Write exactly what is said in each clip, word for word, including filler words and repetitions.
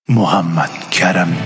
محمد کرمی.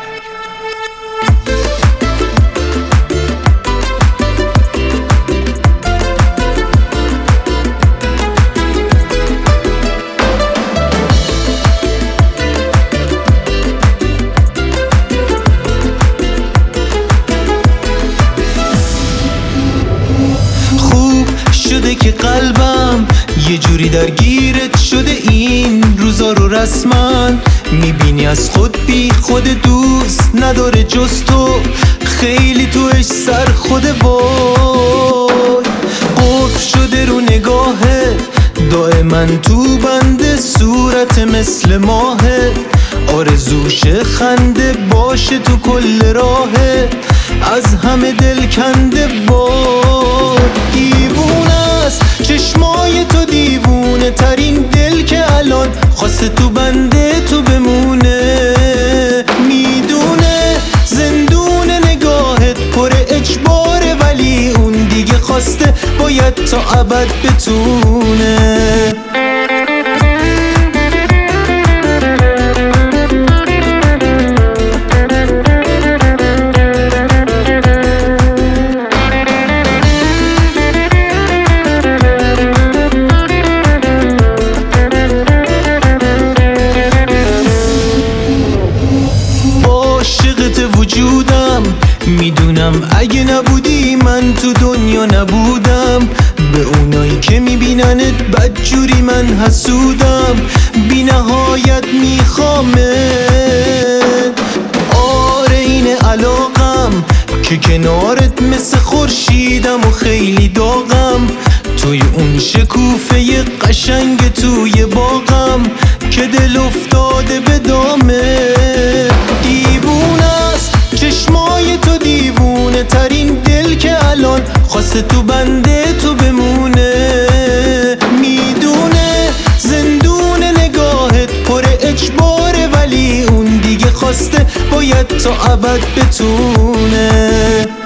خوب شده که قلبم یه جوری درگیرت شده، این روزا رو رسما میبینی از خود بی خود دوست نداره جز تو، خیلی توش سر خوده. وای قفل شده رو نگاهه، دائما تو بنده صورت مثل ماهه، آرزوش خنده باشه تو کل راهه، از همه دل کنده. وای دیوونه است چشمای تو، دیوونه ترین دل که الان خواسته تو بنده تو بمونه، میدونه زندون نگاهت پر اجباره، ولی اون دیگه خواسته باید تا ابد بتونه. وجودم میدونم اگه نبودی من تو دنیا نبودم، به اونایی که میبیننت بدجوری من حسودم، بی نهایت میخوامت. آره اینه علاقم که کنارت مثل خورشیدم و خیلی داغم، توی اون شکوفه قشنگ توی باغم که دل افتاده به دامه. دیوونه است چشمای تو، دیوونه ترین دل که الان خواسته تو بنده تو بمونه، میدونه زندون نگاهت پر اجباره، ولی اون دیگه خواسته باید تا ابد بتونه.